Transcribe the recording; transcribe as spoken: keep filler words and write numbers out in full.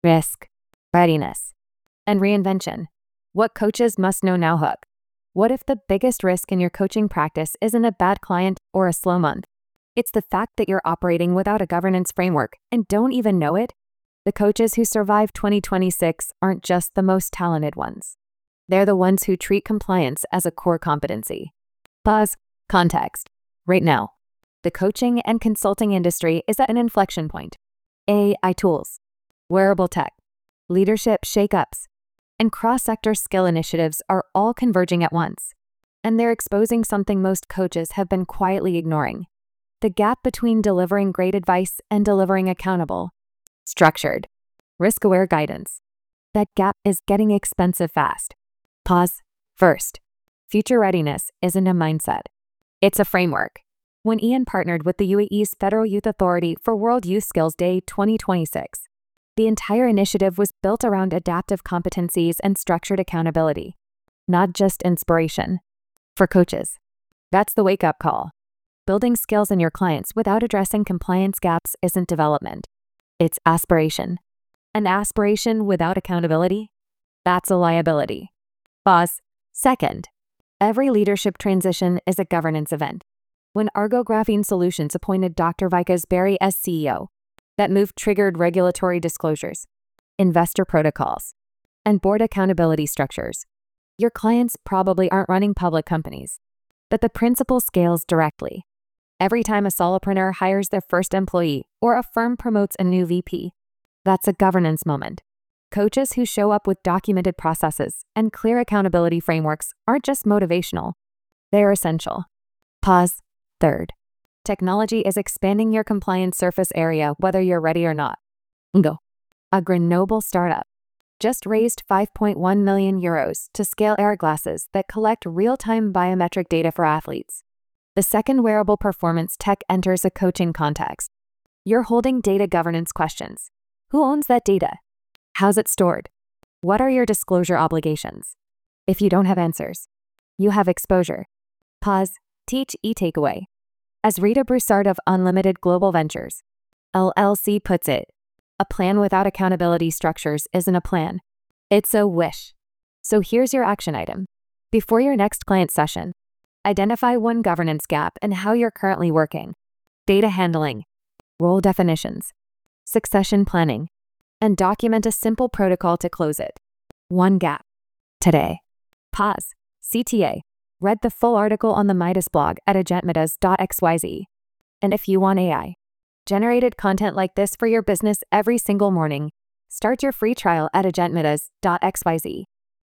risk, readiness, and reinvention. What coaches must know now hook. What if the biggest risk in your coaching practice isn't a bad client or a slow month? It's the fact that you're operating without a governance framework and don't even know it? The coaches who survive twenty twenty-six aren't just the most talented ones. They're the ones who treat compliance as a core competency. Pause. Context. Right now, the coaching and consulting industry is at an inflection point. A I tools, wearable tech, leadership shakeups, and cross-sector skill initiatives are all converging at once. And they're exposing something most coaches have been quietly ignoring: the gap between delivering great advice and delivering accountable, structured, risk-aware guidance. That gap is getting expensive fast. Pause. First, future readiness isn't a mindset. It's a framework. When Ian partnered with the U A E's Federal Youth Authority for World Youth Skills Day twenty twenty-six, the entire initiative was built around adaptive competencies and structured accountability, not just inspiration. For coaches, that's the wake-up call. Building skills in your clients without addressing compliance gaps isn't development. It's aspiration. An aspiration without accountability? That's a liability. Pause. Second, every leadership transition is a governance event. When Argo Graphene Solutions appointed Doctor Vikas Berry as C E O, that move triggered regulatory disclosures, investor protocols, and board accountability structures. Your clients probably aren't running public companies, but the principle scales directly. Every time a solopreneur hires their first employee or a firm promotes a new V P, that's a governance moment. Coaches who show up with documented processes and clear accountability frameworks aren't just motivational, they're essential. Pause. Third, technology is expanding your compliance surface area whether you're ready or not. Go. A Grenoble startup just raised five point one million euros to scale Air glasses that collect real-time biometric data for athletes. The second wearable performance tech enters a coaching context. You're holding data governance questions. Who owns that data? How's it stored? What are your disclosure obligations? If you don't have answers, you have exposure. Pause. Teach e-takeaway. As Rita Broussard of Unlimited Global Ventures, L L C puts it, a plan without accountability structures isn't a plan. It's a wish. So here's your action item. Before your next client session, identify one governance gap and how you're currently working. Data handling, role definitions, succession planning, and document a simple protocol to close it. One gap. Today. Pause. C T A. Read the full article on the Midas blog at agentmidas dot x y z. And if you want A I-generated content like this for your business every single morning, start your free trial at agentmidas dot x y z.